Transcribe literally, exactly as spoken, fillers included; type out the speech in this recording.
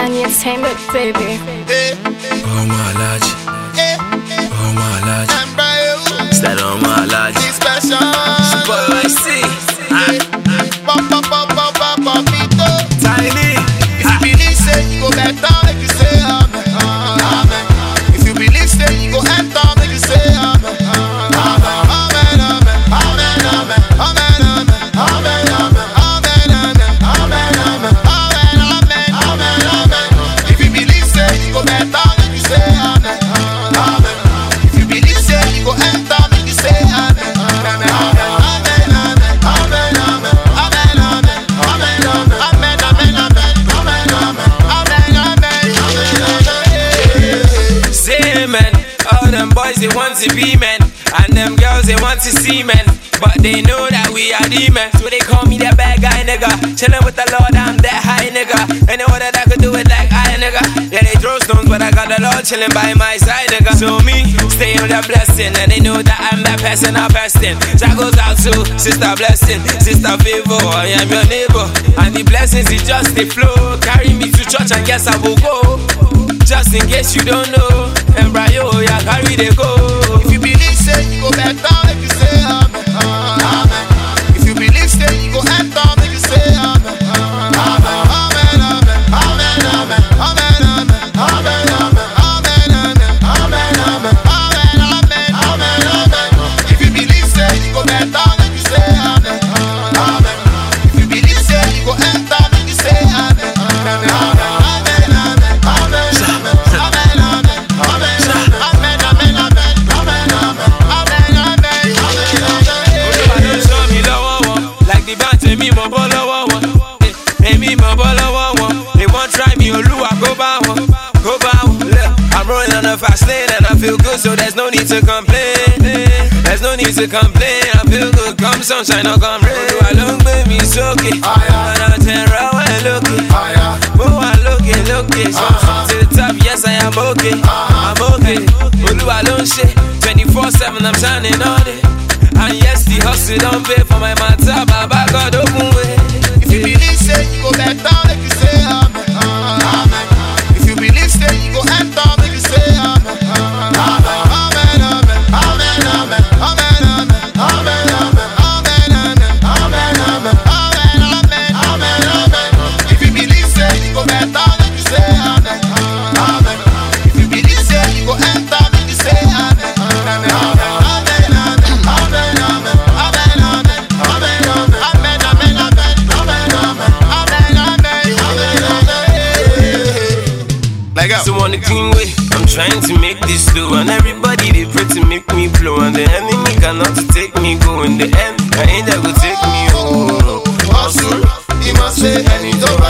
Danny Entertainment, baby. Oh my lodge. Oh my lodge. Is that on my lodge? But I see. Tiny. If you believe say you go better, make you say amen. Amen. If you believe say you go enter, make you say amen. Amen. Amen. Amen. Amen. Amen. Amen. Amen. Amen. Amen. Amen. Amen. Amen. Amen. Amen. If you believe say you go better, make you say amen. Amen. If you believe say you go enter, make you say amen. Amen. Amen. Amen. Amen. Amen. All them boys they want to be men, and them girls they want to see men, but they know that we are demons. So they call me that bad guy nigga, chillin' with the Lord, I'm that high nigga. Ain't no one that I could do it like I nigga. Yeah, they throw stones, but I got the Lord chillin' by my side nigga. So me, stay on that blessing, and they know that I'm that person I'm pesting. That goes out to sister blessing, sister favor, I am your neighbor, and the blessings is just they flow. Carry me to church and guess I will go. Just in case you don't know, embryo, yeah, carry they go. If you believe say you go better, make you say amen. Amen. If you believe say you go enter, make you say amen. Amen. Amen. Amen. Amen. Amen. Amen. Amen. Amen. Amen. Amen. Amen. Amen. Amen. Amen. If you believe say you go better, make you say amen. Amen. If you believe say you go enter, make you say amen. Amen. Amen. Me mo bolo one, me mo bolo one. They won't try me, Oluwa go by one, go by one. I'm rolling on a fast lane and I feel good, so there's no need to complain. There's no need to complain. I feel good, come sunshine or come rain. Oluwa long baby, it's okay. And I turn around and look it. Oh, I look it, look it. To the top, yes I am okay. I'm okay. Oluwa long shit, twenty-four seven, I'm shining on it. And yes, the hustle don't pay for my matter, Baba God open way. If you believe say you go better, make you say amen. Amen. If you believe say you go enter, make you say amen. Amen. Amen. Amen. Amen. Amen. Amen. Amen. Amen. Amen. Amen. Amen. Amen. Amen. Amen. If you believe say you go better, make you say amen. Amen. If you believe say you go enter, make you say amen. Amen. So on the clean way, I'm trying to make this slow, and everybody they pray to make me blow, and the enemy cannot take me go. In the end, I ain't that go take me home. Hustle, he must say, and he don't